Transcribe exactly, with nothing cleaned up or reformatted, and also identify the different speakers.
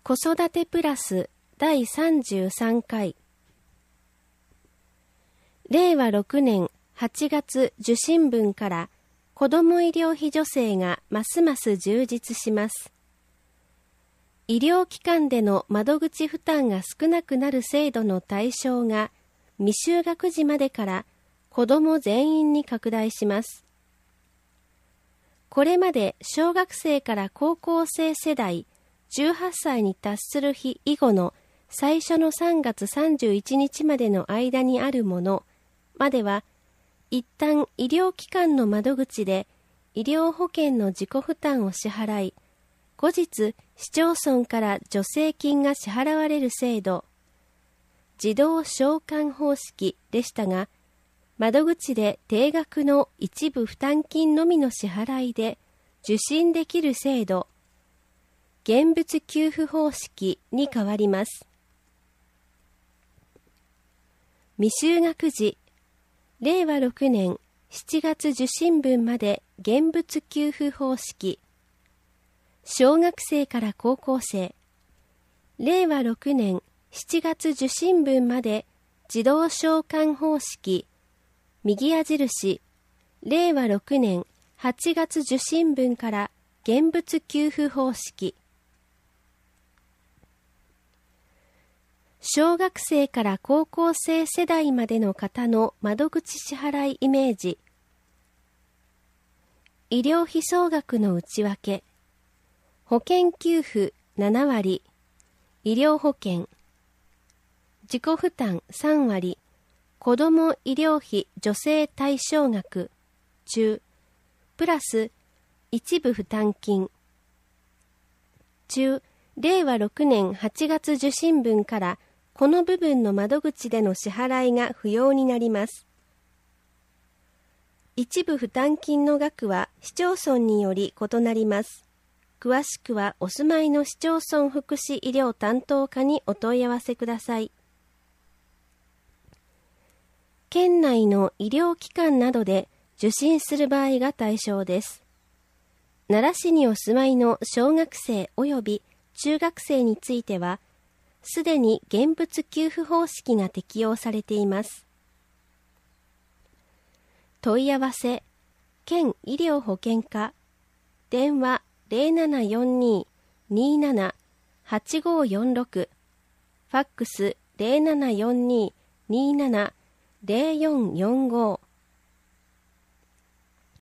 Speaker 1: 子育てプラスだいさんじゅうさんかい。れいわろくねんはちがつ受信分から子ども医療費助成がますます充実します。医療機関での窓口負担が少なくなる制度の対象が未就学児までから子ども全員に拡大します。これまで小学生から高校生世代じゅうはっさいに達する日以後の最初のさんがつさんじゅういちにちまでの間にあるものまでは、一旦医療機関の窓口で医療保険の自己負担を支払い、後日市町村から助成金が支払われる制度、自動償還方式でしたが、窓口で定額の一部負担金のみの支払いで受診できる制度、現物給付方式に変わります。未就学児、れいわろくねんしちがつ受信分まで現物給付方式、小学生から高校生、れいわろくねんしちがつ受信分まで自動償還方式、右矢印、れいわろくねんはちがつ受信分から現物給付方式、小学生から高校生世代までの方の窓口支払いイメージ、医療費総額の内訳、保険給付ななわり、医療保険、自己負担さんわり、子ども医療費助成対象額、中、プラス一部負担金、中、れいわろくねんはちがつ受信分からこの部分の窓口での支払いが不要になります。一部負担金の額は市町村により異なります。詳しくはお住まいの市町村福祉医療担当課にお問い合わせください。県内の医療機関などで受診する場合が対象です。奈良市にお住まいの小学生及び中学生については、すでに現物給付方式が適用されています。問い合わせ、県医療保険課、電話ゼロななよんに にーなな はちごよんろく、ファックスゼロななよんに にーなな ゼロよんよんご。